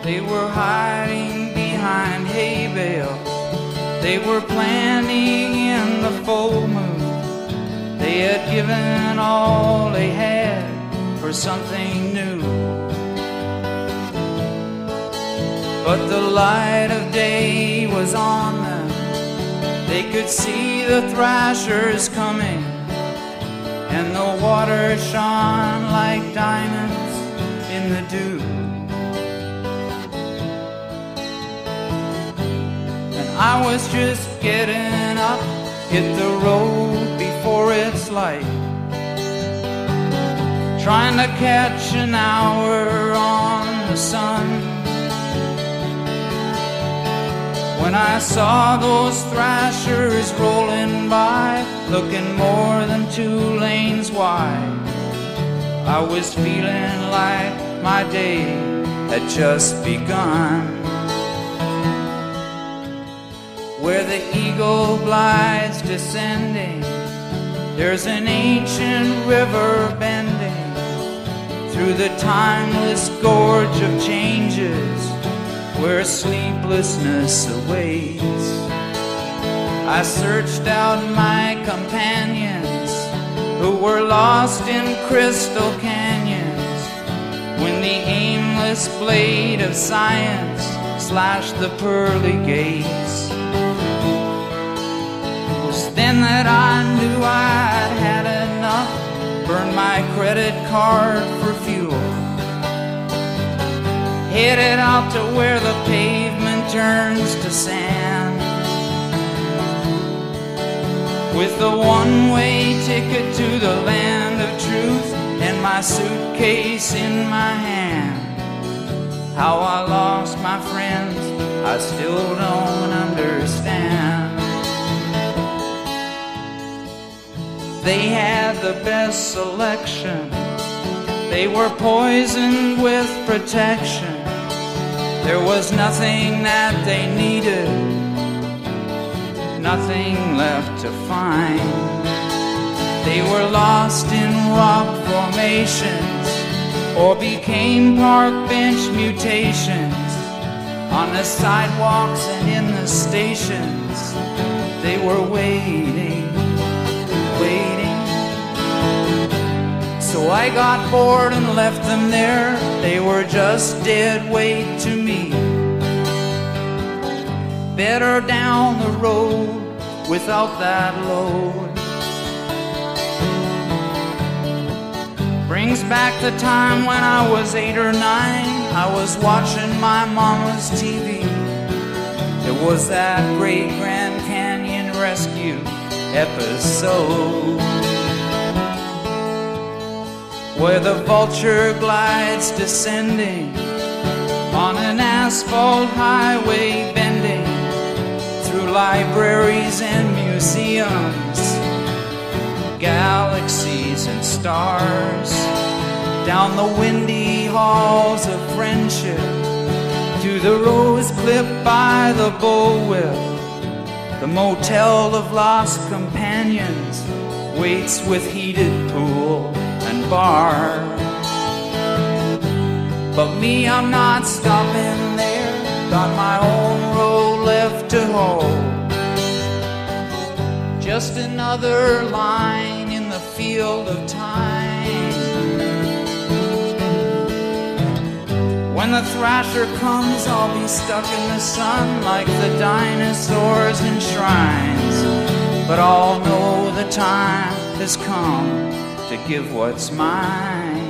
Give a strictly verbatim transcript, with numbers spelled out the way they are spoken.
They were hiding behind hay bales. They were planning in the full moon. They had given all they had for something new. But the light of day was on them. They could see the thrashers coming, and the water shone like diamonds in the dew. And I was just getting up, hit the road before it's light, trying to catch an hour on the sun. When I saw those thrashers rolling by, looking more than two lanes wide, I was feeling like my day had just begun. Where the eagle glides descending, there's an ancient river bending through the timeless gorge of changes, where sleeplessness awaits. I searched out my companions who were lost in crystal canyons when the aimless blade of science slashed the pearly gates. It was then that I knew I'd had enough, burned my credit card for fuel, headed out to where the pavement turns to sand, with the one-way ticket to the land of truth and my suitcase in my hand. How I lost my friends, I still don't understand. They had the best selection. They were poisoned with protection. There was nothing that they needed, nothing left to find. They were lost in rock formations, or became park bench mutations. On the sidewalks and in the stations, they were waiting, waiting. So I got bored and left them there. They were just dead weight to me. Better down the road without that load. Brings back the time when I was eight or nine. I was watching my mama's T V. It was that great Grand Canyon rescue episode, where the vulture glides descending on an asphalt highway, bending through libraries and museums, galaxies and stars, down the windy halls of friendship, to the rose clipped by the bullwhip. The motel of lost companions waits with heated pool and bar. But me, I'm not stopping there. Got my own road left to hold. Just another line in the field of time. When the thrasher comes, I'll be stuck in the sun like the dinosaurs in shrines. But I'll know the time has come to give what's mine.